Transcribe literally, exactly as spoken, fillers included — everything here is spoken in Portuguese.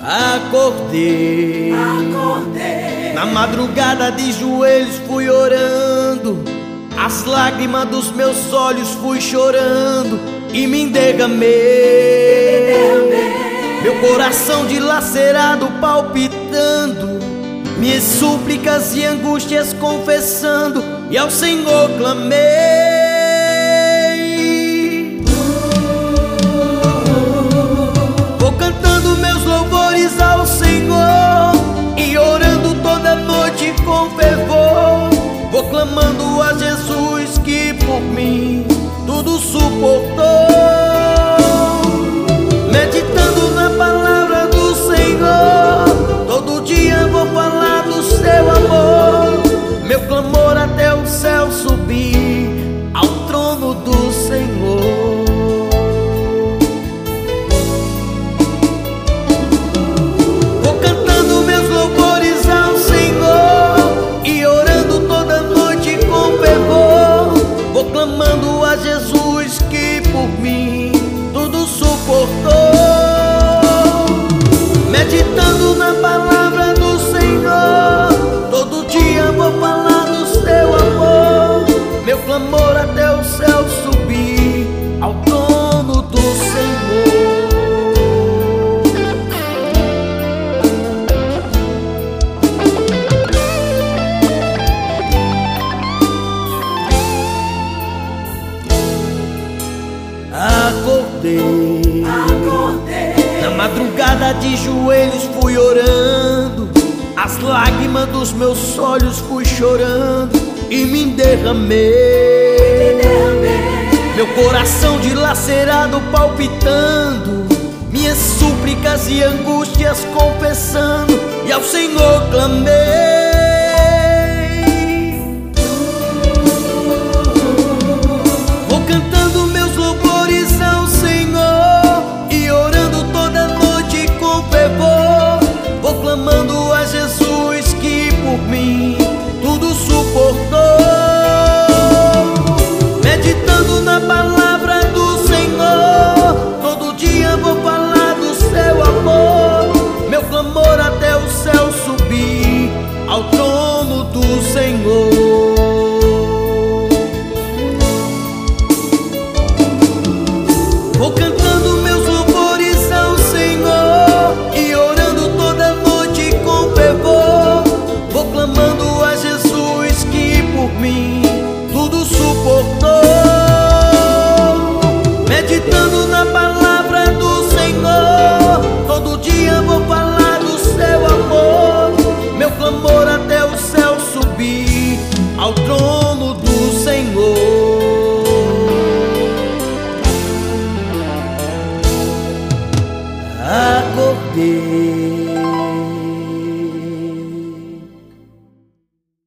Acordei, Acordei. Na madrugada de joelhos fui orando, as lágrimas dos meus olhos fui chorando e me derramei. Meu coração dilacerado palpitando, minhas súplicas e angústias confessando, e ao Senhor clamei. Vou cantando meus louvores ao Senhor e orando toda noite com fervor. Vou clamando a Jesus que por mim tudo suportou. Meditando na palavra do Senhor, todo dia vou falar do seu amor. Meu clamor até o céu subir, ao trono do Senhor. Vou cantando meus louvores ao Senhor e orando toda noite com fervor. Vou clamando a Jesus que por mim tudo suportou. Meditando na palavra do Senhor, todo dia vou falar do seu amor. Meu clamor até o céu subir, ao trono do Senhor. Acordei, Acordei. Na madrugada de joelhos fui orando, as lágrimas dos meus olhos fui chorando e me derramei. Me derramei. Meu coração dilacerado palpitando, minhas súplicas e angústias confessando, e ao Senhor clamei.